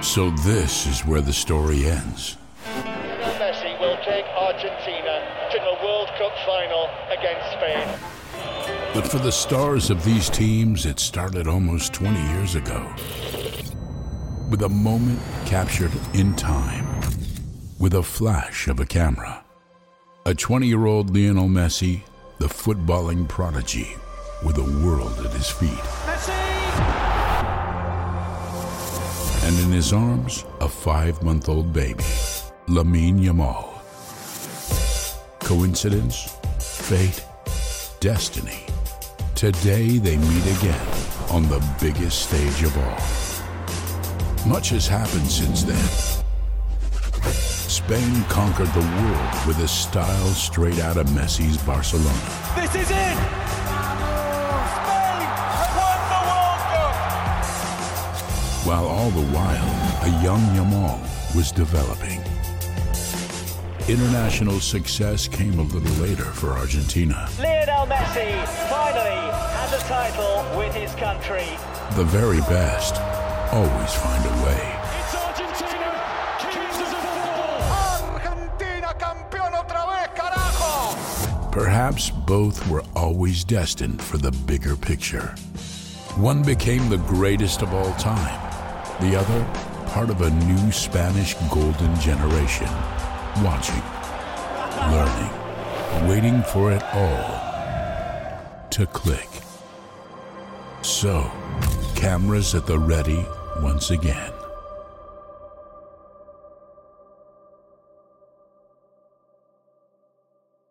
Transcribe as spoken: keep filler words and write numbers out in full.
So this is where the story ends. Lionel Messi will take Argentina to the World Cup final against Spain. But for the stars of these teams, it started almost twenty years ago. With a moment captured in time, with a flash of a camera. A twenty-year-old Lionel Messi, the footballing prodigy, with the world at his feet. Messi! And in his arms, a five-month-old baby, Lamine Yamal. Coincidence? Fate? Destiny? Today they meet again on the biggest stage of all. Much has happened since then. Spain conquered the world with a style straight out of Messi's Barcelona. This is it! Spain have won the World Cup! While all the while, a young Yamal was developing. International success came a little later for Argentina. Lionel Messi finally has a title with his country. The very best always find a way. It's Argentina, kings of football! Argentina campeón otra vez, carajo! Perhaps both were always destined for the bigger picture. One became the greatest of all time. The other, part of a new Spanish golden generation. Watching, learning, waiting for it all to click. So, cameras at the ready once again.